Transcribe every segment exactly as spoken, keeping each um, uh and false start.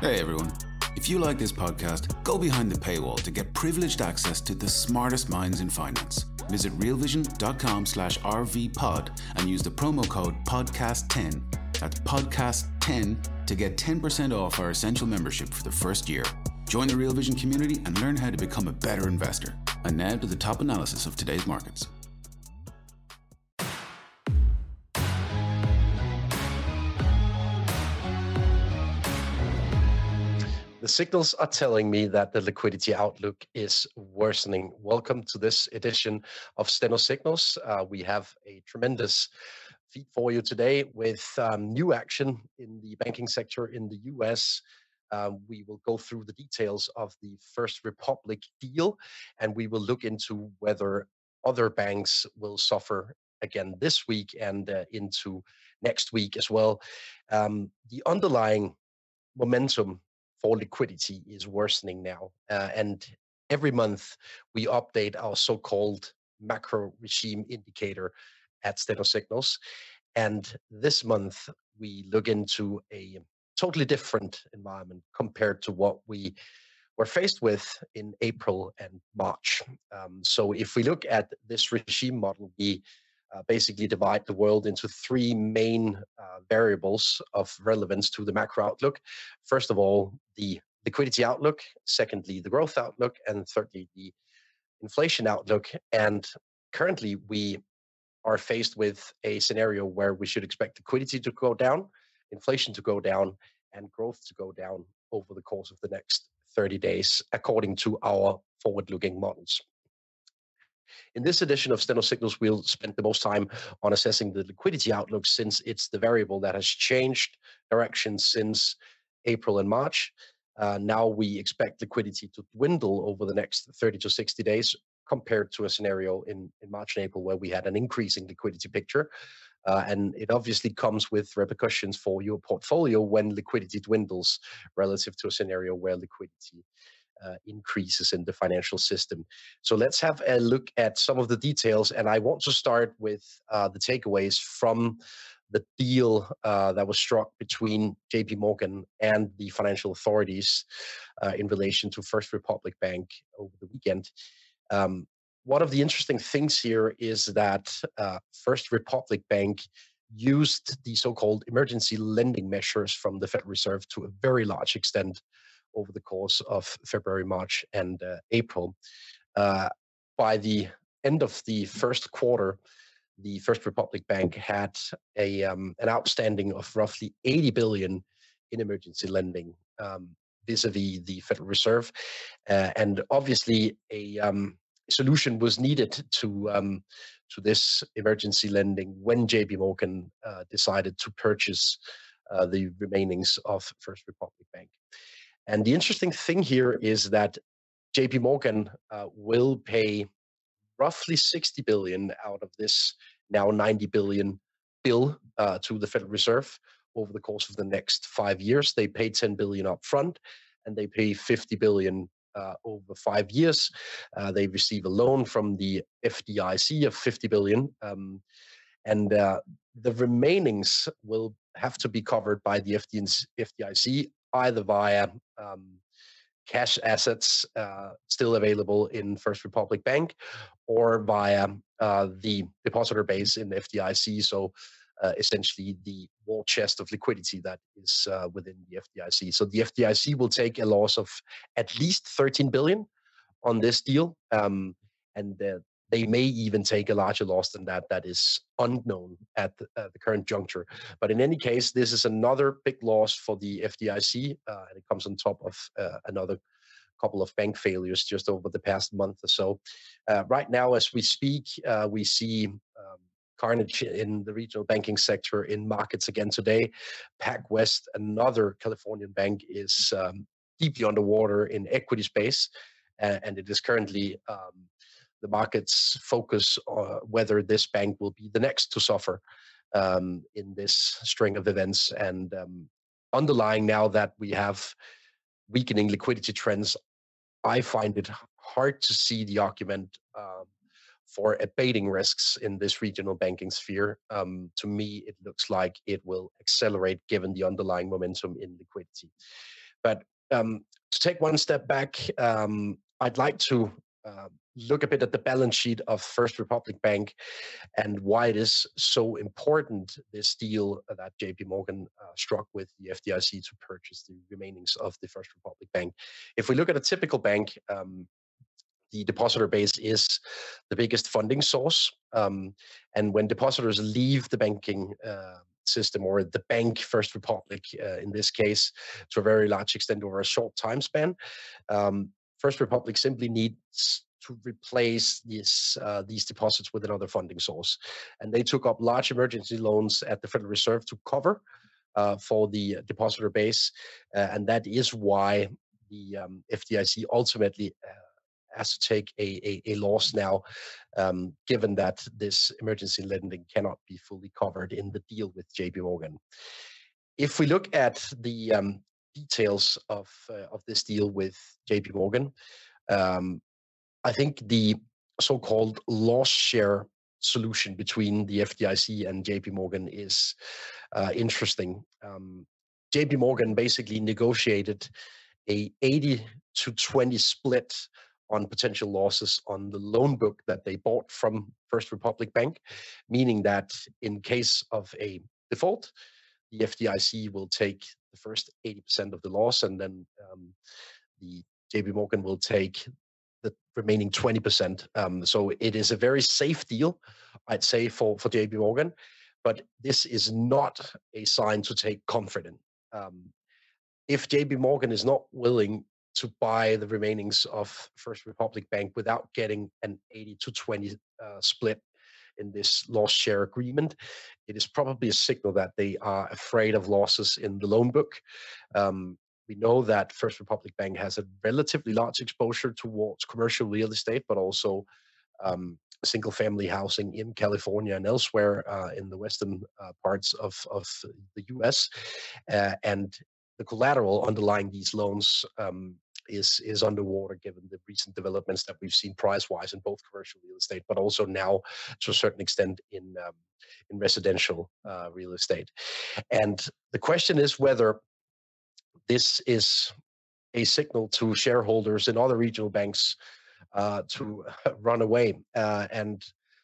Hey everyone. If you like this podcast, go behind the paywall to get privileged access to the smartest minds in finance. Visit realvision.com slash rvpod and use the promo code podcast ten. That's podcast ten to get ten percent off our essential membership for the first year. Join the Real Vision community and learn how to become a better investor. And now to the top analysis of today's markets. The signals are telling me that the liquidity outlook is worsening. Welcome to this edition of Steno Signals. Uh, we have a tremendous feed for you today with um, new action in the banking sector in the U S. Um, we will go through the details of the First Republic deal, and we will look into whether other banks will suffer again this week and uh, into next week as well. Um, the underlying momentum for liquidity is worsening now. Uh, and every month we update our so-called macro regime indicator at Steno Signals. And this month we look into a totally different environment compared to what we were faced with in April and March. Um, so if we look at this regime model, we Uh, basically divide the world into three main uh, variables of relevance to the macro outlook. First of all, the liquidity outlook. Secondly, the growth outlook. And thirdly, the inflation outlook. And currently, we are faced with a scenario where we should expect liquidity to go down, inflation to go down, and growth to go down over the course of the next thirty days, according to our forward-looking models. In this edition of Steno Signals, we'll spend the most time on assessing the liquidity outlook since it's the variable that has changed direction since April and March. Uh, now we expect liquidity to dwindle over the next thirty to sixty days compared to a scenario in, in March and April where we had an increasing liquidity picture. Uh, and it obviously comes with repercussions for your portfolio when liquidity dwindles relative to a scenario where liquidity Uh, increases in the financial system. So let's have a look at some of the details. And I want to start with uh, the takeaways from the deal uh, that was struck between J P Morgan and the financial authorities uh, in relation to First Republic Bank over the weekend. Um, one of the interesting things here is that uh, First Republic Bank used the so-called emergency lending measures from the Federal Reserve to a very large extent over the course of February, March, and uh, April. Uh, by the end of the first quarter, the First Republic Bank had a um, an outstanding of roughly eighty billion in emergency lending um, vis-a-vis the Federal Reserve, uh, and obviously a um, solution was needed to um, to this emergency lending when J P Morgan uh, decided to purchase uh, the remainings of First Republic Bank. And the interesting thing here is that J P Morgan uh, will pay roughly sixty billion out of this now ninety billion bill uh, to the Federal Reserve over the course of the next five years. They pay ten billion up front and they pay fifty billion uh, over five years. Uh, they receive a loan from the F D I C of fifty billion. Um, and uh, the remainings will have to be covered by the F D I C either via um, cash assets uh, still available in First Republic Bank or via uh, the depositor base in the F D I C. So uh, essentially the war chest of liquidity that is uh, within the F D I C. So the F D I C will take a loss of at least thirteen billion on this deal. Um, and uh, they may even take a larger loss than that. That is unknown at the, uh, the current juncture. But in any case, this is another big loss for the F D I C, uh, and it comes on top of uh, another couple of bank failures just over the past month or so. Uh, right now, as we speak, uh, we see um, carnage in the regional banking sector in markets again today. PacWest, another Californian bank, is um, deeply underwater in equity space, uh, and it is currently um, the market's focus on whether this bank will be the next to suffer um, in this string of events. And um, underlying now that we have weakening liquidity trends, I find it hard to see the argument um, for abating risks in this regional banking sphere. Um, to me, it looks like it will accelerate given the underlying momentum in liquidity. But um, to take one step back, um, I'd like to uh, look a bit at the balance sheet of First Republic Bank and why it is so important, this deal that J P Morgan uh, struck with the F D I C to purchase the remainings of the First Republic Bank. If we look at a typical bank, um, the depositor base is the biggest funding source. Um, and when depositors leave the banking uh, system, or the bank, First Republic uh, in this case, to a very large extent over a short time span, um, First Republic simply needs to replace these uh, these deposits with another funding source. And they took up large emergency loans at the Federal Reserve to cover uh, for the depositor base. Uh, and that is why the um, F D I C ultimately uh, has to take a, a, a loss now, um, given that this emergency lending cannot be fully covered in the deal with J P Morgan. If we look at the um, details of, uh, of this deal with J P Morgan, um, I think the so-called loss share solution between the F D I C and J P Morgan is uh, interesting. Um, J P Morgan basically negotiated a eighty to twenty split on potential losses on the loan book that they bought from First Republic Bank, meaning that in case of a default, the F D I C will take the first eighty percent of the loss, and then um, the J P Morgan will take the remaining twenty percent. Um, so it is a very safe deal, I'd say, for, for J P Morgan, but this is not a sign to take comfort in. Um, if J P Morgan is not willing to buy the remainings of First Republic Bank without getting an eighty to twenty uh, split in this loss share agreement, it is probably a signal that they are afraid of losses in the loan book. Um, we know that First Republic Bank has a relatively large exposure towards commercial real estate, but also um, single family housing in California and elsewhere uh, in the western uh, parts of, of the U S. Uh, and the collateral underlying these loans um, is is underwater, given the recent developments that we've seen price-wise in both commercial real estate, but also now to a certain extent in um, in residential uh, real estate. And the question is whether this is a signal to shareholders in other regional banks uh, to run away. Uh, and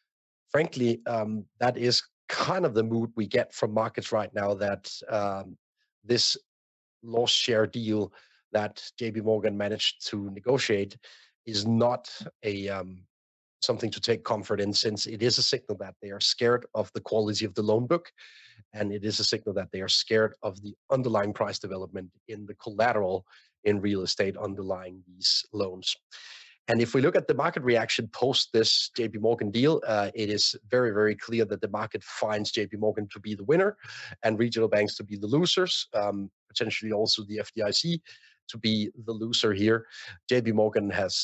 frankly, um, that is kind of the mood we get from markets right now, that um, this loss share deal that J P Morgan managed to negotiate is not a um, something to take comfort in, since it is a signal that they are scared of the quality of the loan book, and it is a signal that they are scared of the underlying price development in the collateral in real estate underlying these loans. And if we look at the market reaction post this J P Morgan deal, uh, it is very, very clear that the market finds J P Morgan to be the winner and regional banks to be the losers, um, potentially also the F D I C to be the loser here. J P Morgan has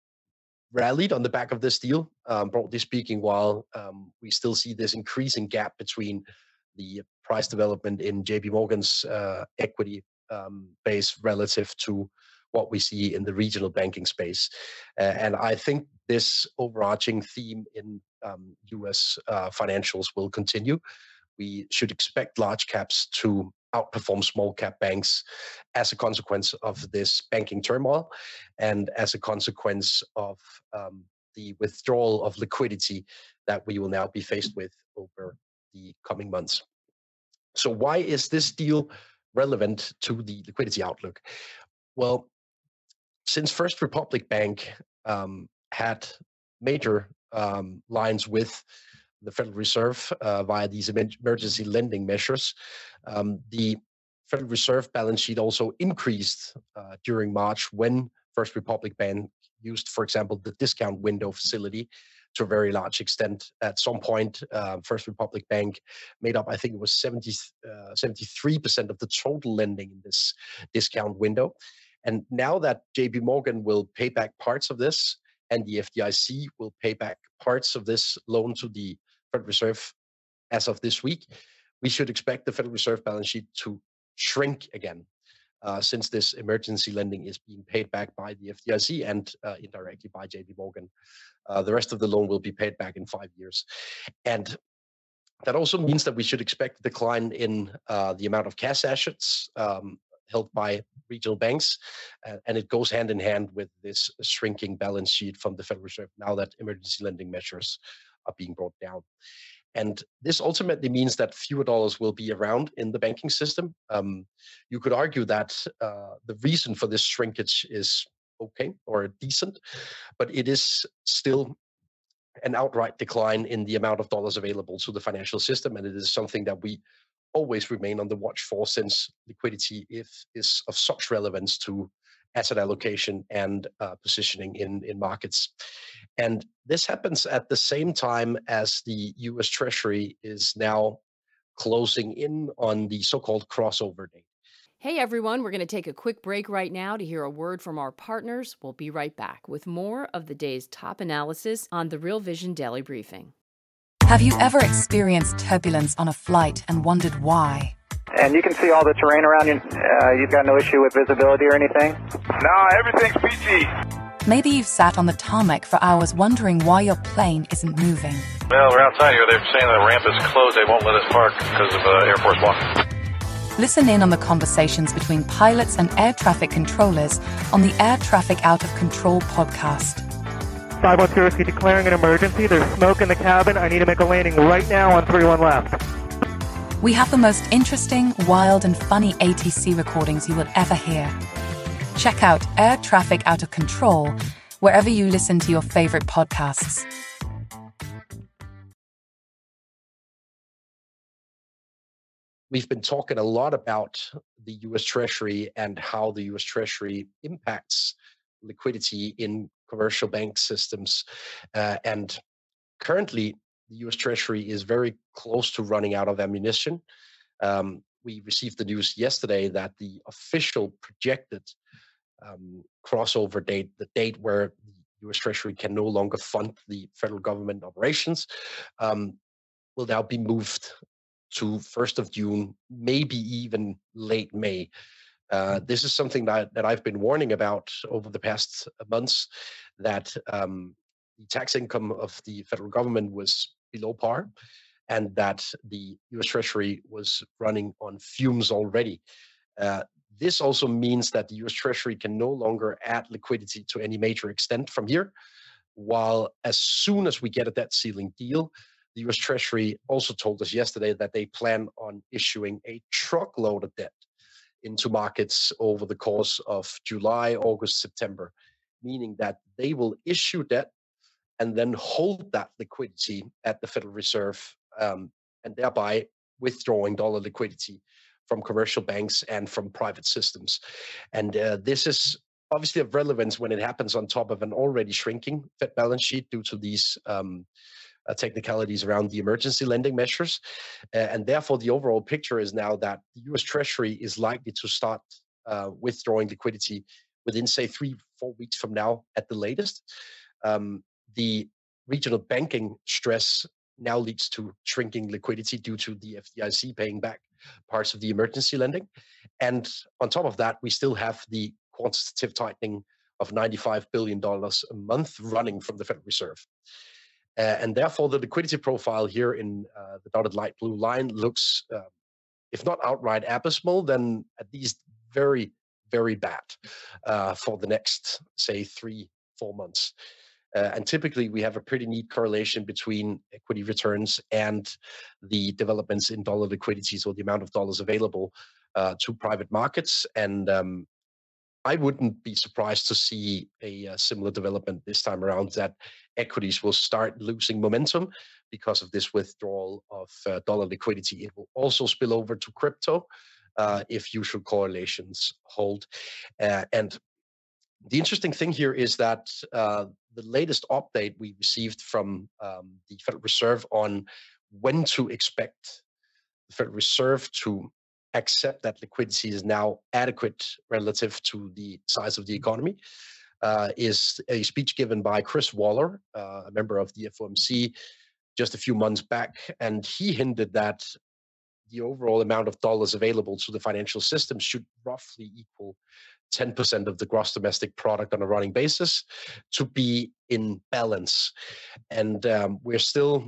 rallied on the back of this deal, um, broadly speaking, while um, we still see this increasing gap between the price development in J P Morgan's uh, equity um, base relative to what we see in the regional banking space. Uh, and I think this overarching theme in um, U S uh, financials will continue. We should expect large caps to outperform small cap banks as a consequence of this banking turmoil and as a consequence of um, the withdrawal of liquidity that we will now be faced with over the coming months. So why is this deal relevant to the liquidity outlook? Well, since First Republic Bank um, had major um, lines with the Federal Reserve uh, via these emergency lending measures, um, the Federal Reserve balance sheet also increased uh, during March when First Republic Bank used, for example, the discount window facility to a very large extent. At some point, uh, First Republic Bank made up, I think it was seventy, uh, seventy-three percent of the total lending in this discount window. And now that J P Morgan will pay back parts of this, and the F D I C will pay back parts of this loan to the Federal Reserve as of this week, we should expect the Federal Reserve balance sheet to shrink again, uh, since this emergency lending is being paid back by the F D I C and uh, indirectly by J P Morgan. Uh, the rest of the loan will be paid back in five years. And that also means that we should expect a decline in uh, the amount of cash assets um, held by regional banks, uh, and it goes hand in hand with this shrinking balance sheet from the Federal Reserve now that emergency lending measures are being brought down. And this ultimately means that fewer dollars will be around in the banking system. Um, you could argue that uh, the reason for this shrinkage is okay or decent, but it is still an outright decline in the amount of dollars available to the financial system. And it is something that we always remain on the watch for, since liquidity if, is of such relevance to asset allocation and uh, positioning in, in markets. And this happens at the same time as the U S Treasury is now closing in on the so-called crossover date. Hey everyone, we're going to take a quick break right now to hear a word from our partners. We'll be right back with more of the day's top analysis on the Real Vision Daily Briefing. Have you ever experienced turbulence on a flight and wondered why? And you can see all the terrain around you. Uh, you've got no issue with visibility or anything? No, everything's peachy. Maybe you've sat on the tarmac for hours wondering why your plane isn't moving. Well, we're outside here. They're saying the ramp is closed. They won't let us park because of uh, Air Force One. Listen in on the conversations between pilots and air traffic controllers on the Air Traffic Out of Control podcast. five one zero, declaring an emergency. There's smoke in the cabin. I need to make a landing right now on three one left. We have the most interesting, wild, and funny A T C recordings you will ever hear. Check out Air Traffic Out of Control wherever you listen to your favorite podcasts. We've been talking a lot about the U S Treasury and how the U S Treasury impacts liquidity in commercial bank systems. Uh, and currently, the U S Treasury is very close to running out of ammunition. Um, we received the news yesterday that the official projected um, crossover date, the date where the U S Treasury can no longer fund the federal government operations, um, will now be moved to first of June, maybe even late May. Uh, this is something that, that I've been warning about over the past months, that um, the tax income of the federal government was below par, and that the U S Treasury was running on fumes already. Uh, this also means that the U S Treasury can no longer add liquidity to any major extent from here, while as soon as we get a debt ceiling deal, the U S Treasury also told us yesterday that they plan on issuing a truckload of debt into markets over the course of July, August, September, meaning that they will issue debt and then hold that liquidity at the Federal Reserve, um, and thereby withdrawing dollar liquidity from commercial banks and from private systems. And uh, this is obviously of relevance when it happens on top of an already shrinking Fed balance sheet due to these um, Uh, technicalities around the emergency lending measures. Uh, and therefore, the overall picture is now that the U S Treasury is likely to start uh, withdrawing liquidity within, say, three, four weeks from now at the latest. Um, the regional banking stress now leads to shrinking liquidity due to the F D I C paying back parts of the emergency lending. And on top of that, we still have the quantitative tightening of ninety-five billion dollars a month running from the Federal Reserve. Uh, and therefore, the liquidity profile here in uh, the dotted light blue line looks, uh, if not outright abysmal, then at least very, very bad uh, for the next, say, three, four months. Uh, and typically, we have a pretty neat correlation between equity returns and the developments in dollar liquidity, so the amount of dollars available uh, to private markets. And um, I wouldn't be surprised to see a, a similar development this time around, that equities will start losing momentum because of this withdrawal of uh, dollar liquidity. It will also spill over to crypto uh, if usual correlations hold. Uh, and the interesting thing here is that uh, the latest update we received from um, the Federal Reserve on when to expect the Federal Reserve to accept that liquidity is now adequate relative to the size of the economy uh, is a speech given by Chris Waller, uh, a member of the F O M C, just a few months back. And he hinted that the overall amount of dollars available to the financial system should roughly equal ten percent of the gross domestic product on a running basis to be in balance. And um, we're still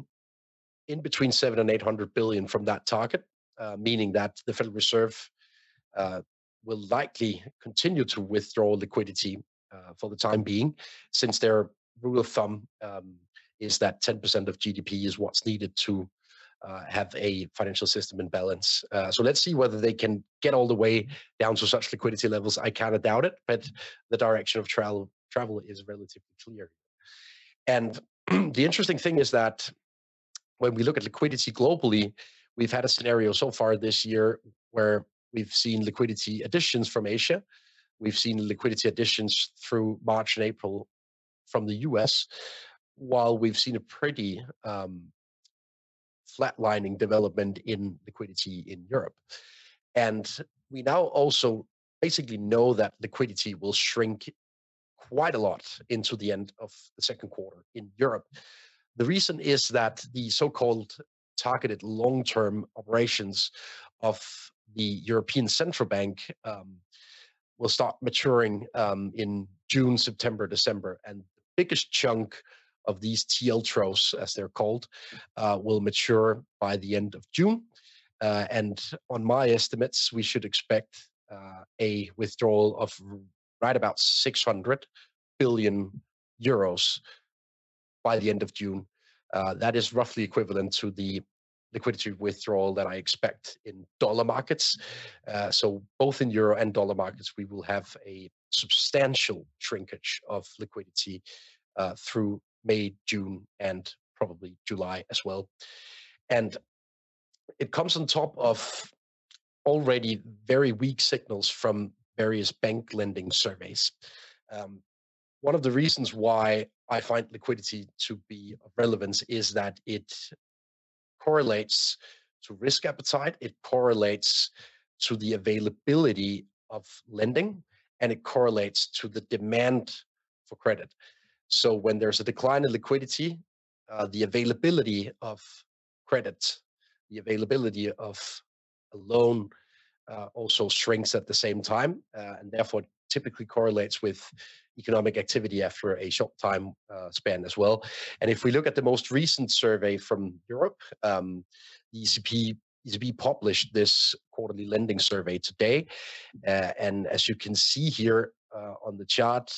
in between seven and eight hundred billion from that target, uh, meaning that the Federal Reserve uh, will likely continue to withdraw liquidity uh, for the time being, since their rule of thumb um, is that ten percent of G D P is what's needed to uh, have a financial system in balance. Uh, so let's see whether they can get all the way down to such liquidity levels. I kind of doubt it, but the direction of travel travel is relatively clear. And the interesting thing is that when we look at liquidity globally, we've had a scenario so far this year where we've seen liquidity additions from Asia. We've seen liquidity additions through March and April from the U S, while we've seen a pretty um, flatlining development in liquidity in Europe. And we now also basically know that liquidity will shrink quite a lot into the end of the second quarter in Europe. The reason is that the so-called targeted long-term operations of the European Central Bank um, will start maturing um, in June, September, December, and the biggest chunk of these T L T R Os, as they're called, uh, will mature by the end of June. Uh, and on my estimates, we should expect uh, a withdrawal of right about six hundred billion euros by the end of June. Uh, that is roughly equivalent to the liquidity withdrawal that I expect in dollar markets. Uh, so both in euro and dollar markets, we will have a substantial shrinkage of liquidity uh, through May, June, and probably July as well. And it comes on top of already very weak signals from various bank lending surveys. Um, one of the reasons why I find liquidity to be of relevance is that it correlates to risk appetite, it correlates to the availability of lending, and it correlates to the demand for credit. So when there's a decline in liquidity, uh, the availability of credit, the availability of a loan uh, also shrinks at the same time, uh, and therefore typically correlates with economic activity after a short time uh, span as well. And if we look at the most recent survey from Europe, um, the E C B, E C B published this quarterly lending survey today. Uh, and as you can see here uh, on the chart,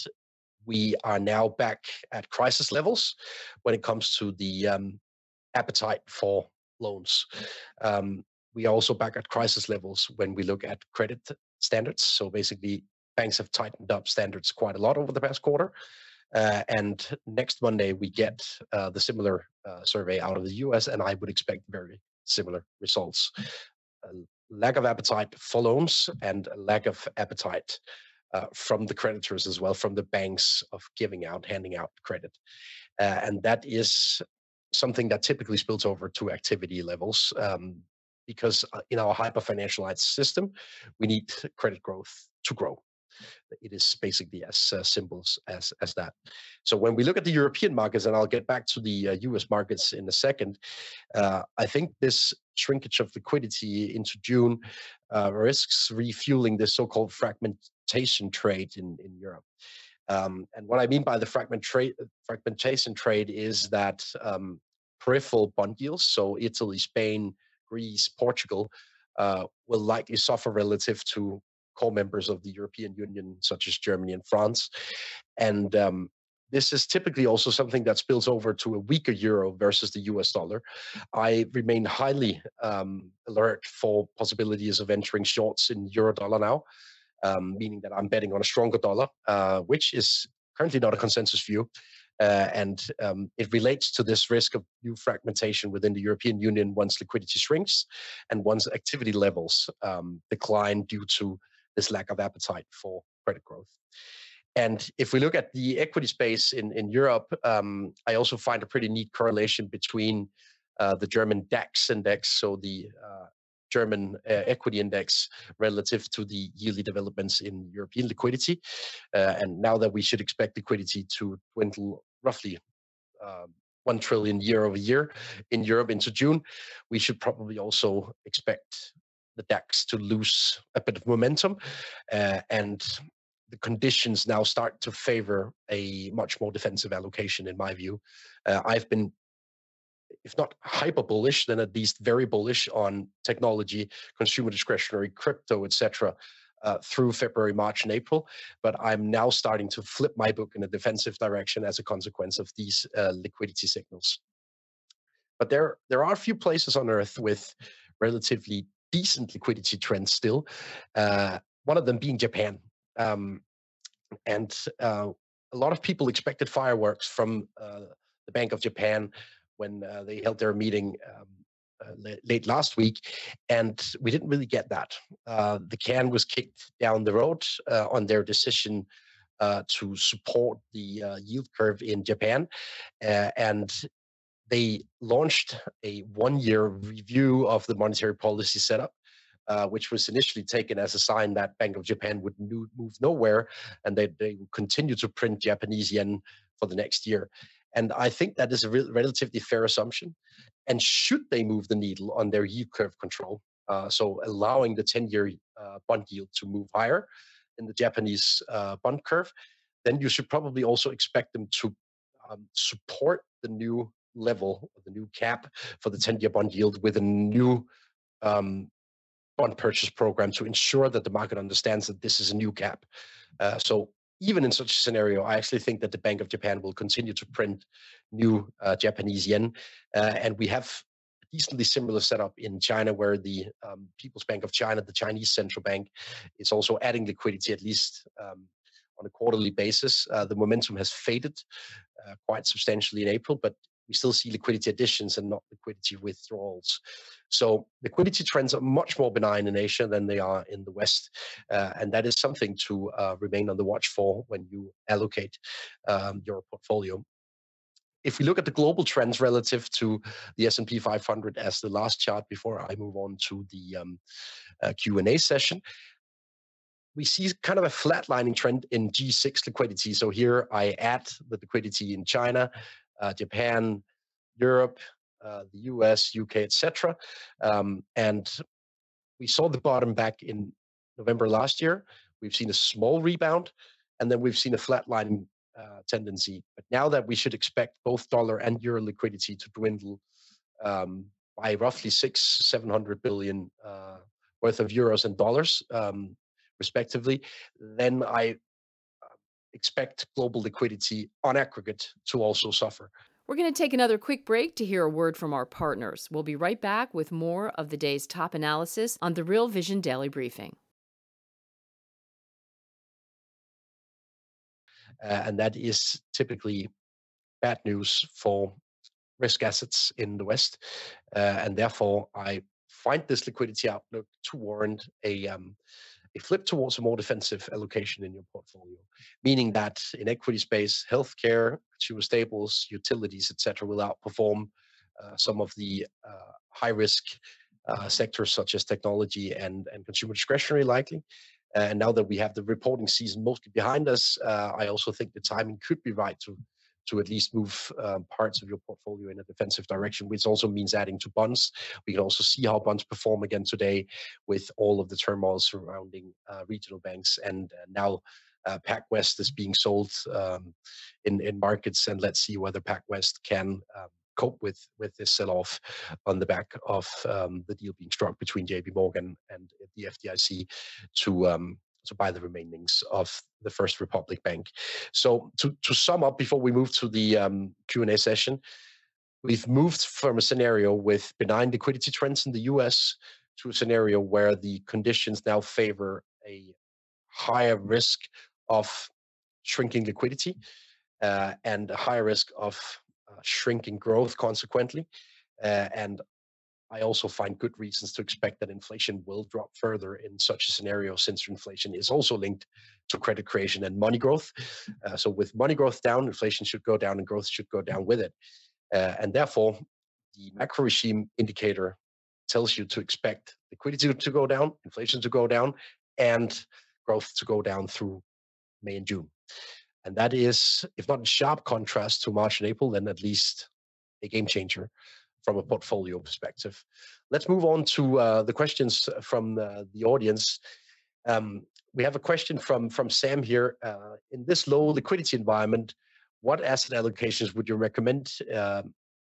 we are now back at crisis levels when it comes to the um, appetite for loans. Um, we are also back at crisis levels when we look at credit standards. So basically, banks have tightened up standards quite a lot over the past quarter. Uh, and next Monday, we get uh, the similar uh, survey out of the U S, and I would expect very similar results. A lack of appetite for loans and a lack of appetite uh, from the creditors as well, from the banks of giving out, handing out credit. Uh, and that is something that typically spills over to activity levels. Um, because in our hyper-financialized system, we need credit growth to grow. It is basically as uh, simple as, as that. So when we look at the European markets, and I'll get back to the uh, U S markets in a second, uh, I think this shrinkage of liquidity into June uh, risks refueling this so-called fragmentation trade in, in Europe. Um, and what I mean by the fragment trade, fragmentation trade is that um, peripheral bond yields, so Italy, Spain, Greece, Portugal, uh, will likely suffer relative to core members of the European Union, such as Germany and France. And um, this is typically also something that spills over to a weaker euro versus the U S dollar. I remain highly um, alert for possibilities of entering shorts in euro dollar now, um, meaning that I'm betting on a stronger dollar, uh, which is currently not a consensus view. Uh, and um, it relates to this risk of new fragmentation within the European Union once liquidity shrinks and once activity levels um, decline due to this lack of appetite for credit growth. And if we look at the equity space in, in Europe, um, I also find a pretty neat correlation between uh, the German DAX index, so the uh, German uh, equity index, relative to the yearly developments in European liquidity. Uh, and now that we should expect liquidity to dwindle roughly uh, one trillion year over year in Europe into June, we should probably also expect the DAX to lose a bit of momentum, uh, and the conditions now start to favor a much more defensive allocation, in my view. Uh, I've been, if not hyper bullish, then at least very bullish on technology, consumer discretionary, crypto, et cetera, uh, through February, March, and April. But I'm now starting to flip my book in a defensive direction as a consequence of these uh, liquidity signals. But there, there are a few places on Earth with relatively decent liquidity trends still. Uh, one of them being Japan. Um, and uh, a lot of people expected fireworks from uh, the Bank of Japan when uh, they held their meeting um, uh, late, late last week, and we didn't really get that. Uh, the can was kicked down the road uh, on their decision uh, to support the uh, yield curve in Japan, uh, and they launched a one-year review of the monetary policy setup, uh, which was initially taken as a sign that Bank of Japan would no- move nowhere, and that they would continue to print Japanese yen for the next year. And I think that is a re- relatively fair assumption. And should they move the needle on their yield curve control, uh, so allowing the ten-year uh, bond yield to move higher in the Japanese uh, bond curve, then you should probably also expect them to um, support the new level, the new cap for the ten-year bond yield with a new um, bond purchase program to ensure that the market understands that this is a new cap. Uh, so even in such a scenario, I actually think that the Bank of Japan will continue to print new uh, Japanese yen. Uh, and we have a decently similar setup in China, where the um, People's Bank of China, the Chinese central bank, is also adding liquidity, at least um, on a quarterly basis. Uh, the momentum has faded uh, quite substantially in April, but we still see liquidity additions and not liquidity withdrawals. So liquidity trends are much more benign in Asia than they are in the West. Uh, and that is something to uh, remain on the watch for when you allocate um, your portfolio. If we look at the global trends relative to the S and P five hundred as the last chart before I move on to the um, uh, Q and A session, we see kind of a flatlining trend in G six liquidity. So here I add the liquidity in China, uh, Japan, Europe, uh, the U S, U K, et cetera. Um, and we saw the bottom back in November last year. We've seen a small rebound, and then we've seen a flatlining uh, tendency. But now that we should expect both dollar and euro liquidity to dwindle um, by roughly six, seven hundred billion uh, worth of euros and dollars, um, respectively, then I expect global liquidity on aggregate to also suffer. We're going to take another quick break to hear a word from our partners. We'll be right back with more of the day's top analysis on the Real Vision Daily Briefing. Uh, and that is typically bad news for risk assets in the West. Uh, and therefore, I find this liquidity outlook to warrant a um, a flip towards a more defensive allocation in your portfolio, meaning that in equity space, healthcare, consumer staples, utilities, et cetera, will outperform uh, some of the uh, high-risk uh, sectors such as technology and, and consumer discretionary likely. Uh, and now that we have the reporting season mostly behind us, uh, I also think the timing could be right to to at least move um, parts of your portfolio in a defensive direction, which also means adding to bonds. We can also see how bonds perform again today with all of the turmoil surrounding uh, regional banks. And uh, now uh, PacWest is being sold um, in, in markets, and let's see whether PacWest can um, cope with, with this sell-off on the back of um, the deal being struck between J P Morgan and the F D I C to um, to buy the remainings of the First Republic Bank. So to, to sum up, before we move to the um, Q and A session, we've moved from a scenario with benign liquidity trends in the U S to a scenario where the conditions now favor a higher risk of shrinking liquidity uh, and a higher risk of uh, shrinking growth consequently. Uh, and I also find good reasons to expect that inflation will drop further in such a scenario, since inflation is also linked to credit creation and money growth. Uh, so with money growth down, inflation should go down and growth should go down with it. Uh, and therefore, the macro regime indicator tells you to expect liquidity to go down, inflation to go down, and growth to go down through May and June. And that is, if not in sharp contrast to March and April, then at least a game changer from a portfolio perspective. Let's move on to uh, the questions from uh, the audience. Um, we have a question from, from Sam here. Uh, in this low liquidity environment, what asset allocations would you recommend uh,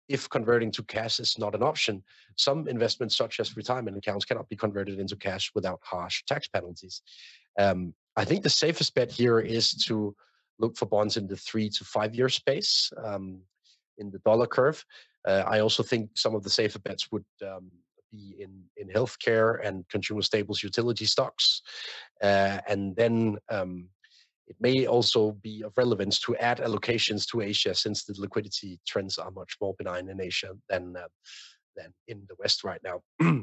if converting to cash is not an option, some investments, such as retirement accounts, cannot be converted into cash without harsh tax penalties. Um, I think the safest bet here is to look for bonds in the three to five year space um, in the dollar curve. Uh, I also think some of the safer bets would um, be in, in healthcare and consumer staples utility stocks. Uh, and then um, it may also be of relevance to add allocations to Asia, since the liquidity trends are much more benign in Asia than, uh, than in the West right now.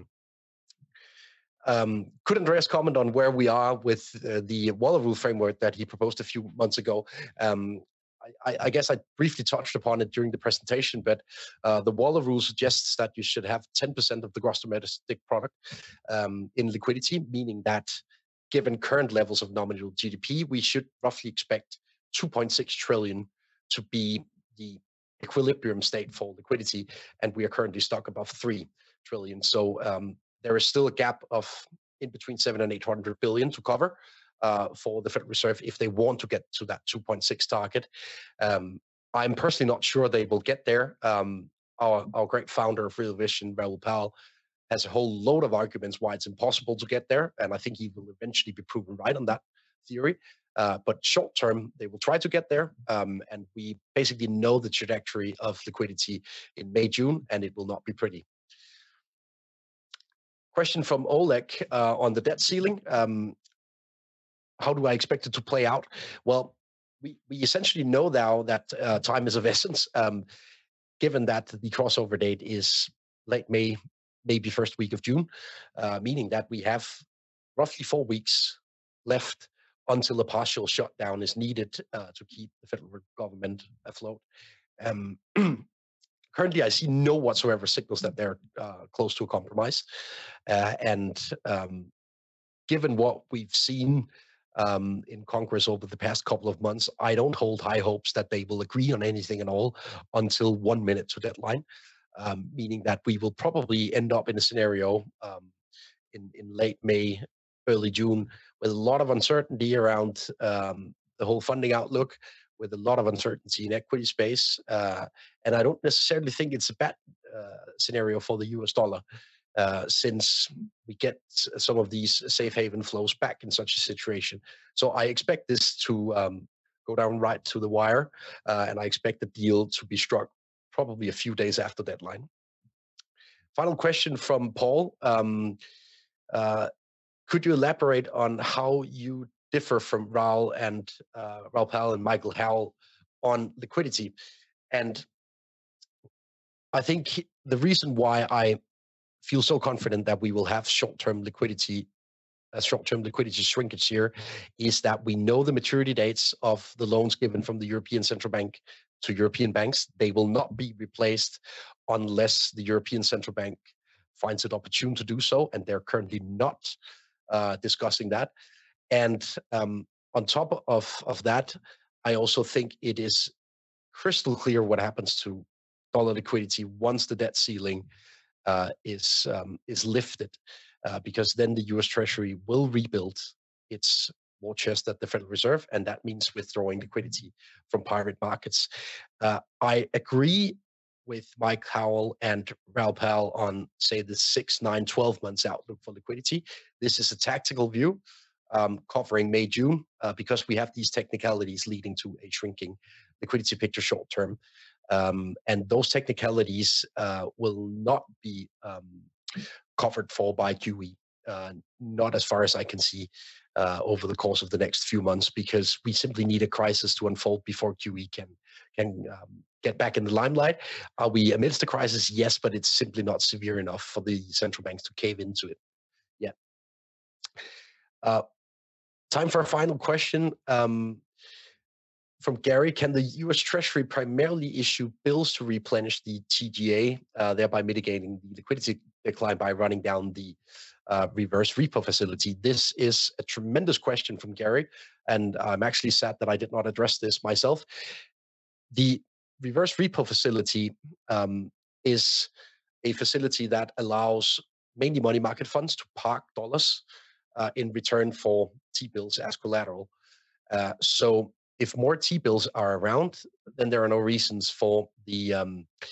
Um, could Andreas comment on where we are with uh, the Waller rule framework that he proposed a few months ago? Um, I, I guess I briefly touched upon it during the presentation, but uh, the Waller rule suggests that you should have ten percent of the gross domestic product um, in liquidity, meaning that given current levels of nominal G D P, we should roughly expect two point six trillion to be the equilibrium state for liquidity, and we are currently stuck above three trillion. So um, there is still a gap of in between seven and eight hundred billion to cover uh, for the Federal Reserve if they want to get to that two point six target. Um, I'm personally not sure they will get there. Um, our, our great founder of Real Vision, Raoul Pal, has a whole load of arguments why it's impossible to get there, and I think he will eventually be proven right on that theory. Uh, but short term, they will try to get there, um, and we basically know the trajectory of liquidity in May, June, and it will not be pretty. Question from Oleg uh, on the debt ceiling. Um, how do I expect it to play out? Well, we, we essentially know now that uh, time is of essence, um, given that the crossover date is late May, maybe first week of June, uh, meaning that we have roughly four weeks left until a partial shutdown is needed uh, to keep the federal government afloat. Um, Currently, I see no whatsoever signals that they're uh, close to a compromise. Uh, and um, given what we've seen um, in Congress over the past couple of months, I don't hold high hopes that they will agree on anything at all until one minute to deadline, um, meaning that we will probably end up in a scenario um, in, in late May, early June, with a lot of uncertainty around um, the whole funding outlook, with a lot of uncertainty in equity space. Uh, and I don't necessarily think it's a bad uh, scenario for the U S dollar, uh, since we get some of these safe haven flows back in such a situation. So I expect this to um, go down right to the wire, uh, and I expect the deal to be struck probably a few days after deadline. Final question from Paul. Um, uh, could you elaborate on how you differ from Raoul and uh, Raoul Pal and Michael Howell on liquidity? And I think the reason why I feel so confident that we will have short-term liquidity, uh, short-term liquidity shrinkage here, is that we know the maturity dates of the loans given from the European Central Bank to European banks. They will not be replaced unless the European Central Bank finds it opportune to do so, and they're currently not uh, discussing that. And um, on top of, of that, I also think it is crystal clear what happens to dollar liquidity once the debt ceiling uh, is um, is lifted, uh, because then the U S Treasury will rebuild its war chest at the Federal Reserve, and that means withdrawing liquidity from private markets. Uh, I agree with Mike Howell and Raoul Pal on, say, the six, nine, twelve months outlook for liquidity. This is a tactical view. Um, covering May, June, uh, because we have these technicalities leading to a shrinking liquidity picture short term. Um, and those technicalities uh, will not be um, covered for by Q E, uh, not as far as I can see uh, over the course of the next few months, because we simply need a crisis to unfold before Q E can, can um, get back in the limelight. Are we amidst the crisis? Yes, but it's simply not severe enough for the central banks to cave into it yet. Uh, Time for a final question um, from Gary. Can the U S Treasury primarily issue bills to replenish the T G A, uh, thereby mitigating the liquidity decline by running down the uh, reverse repo facility? This is a tremendous question from Gary, and I'm actually sad that I did not address this myself. The reverse repo facility um, is a facility that allows mainly money market funds to park dollars Uh, in return for T-bills as collateral. Uh, so if more T-bills are around, then there are no reasons for the um,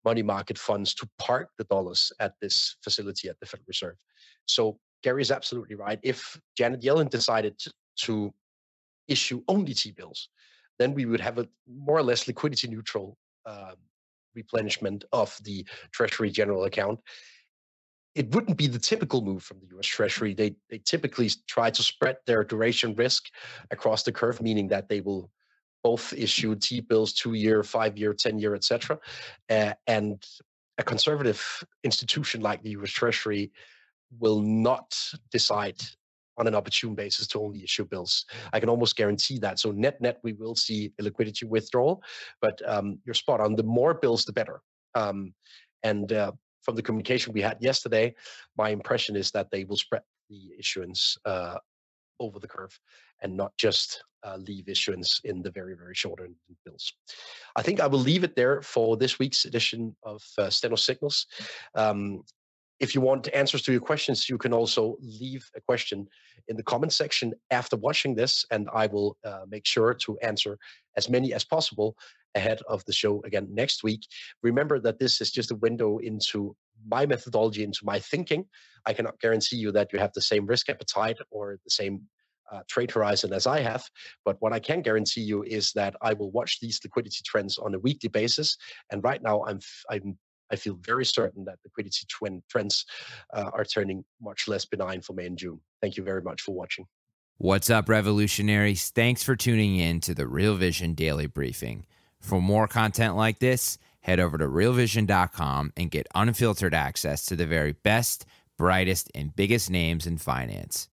money market funds to park the dollars at this facility at the Federal Reserve. So Gary is absolutely right. If Janet Yellen decided to, to issue only T-bills, then we would have a more or less liquidity neutral uh, replenishment of the Treasury General Account. It wouldn't be the typical move from the U S Treasury. They they typically try to spread their duration risk across the curve, meaning that they will both issue T-bills, two-year, five-year, ten-year, et cetera. Uh, and a conservative institution like the U S Treasury will not decide on an opportune basis to only issue bills. I can almost guarantee that. So net net, we will see a liquidity withdrawal, but um, you're spot on. The more bills, the better. Um, and uh, from the communication we had yesterday, my impression is that they will spread the issuance uh, over the curve and not just uh, leave issuance in the very, very short end bills. I think I will leave it there for this week's edition of uh, Steno Signals. Um, If you want answers to your questions, you can also leave a question in the comment section after watching this, and I will uh, make sure to answer as many as possible ahead of the show again next week. Remember that this is just a window into my methodology, into my thinking. I cannot guarantee you that you have the same risk appetite or the same uh, trade horizon as I have, but what I can guarantee you is that I will watch these liquidity trends on a weekly basis, and right now I'm I'm I feel very certain that liquidity trend, trends uh, are turning much less benign for May and June. Thank you very much for watching. What's up, revolutionaries? Thanks for tuning in to the Real Vision Daily Briefing. For more content like this, head over to real vision dot com and get unfiltered access to the very best, brightest, and biggest names in finance.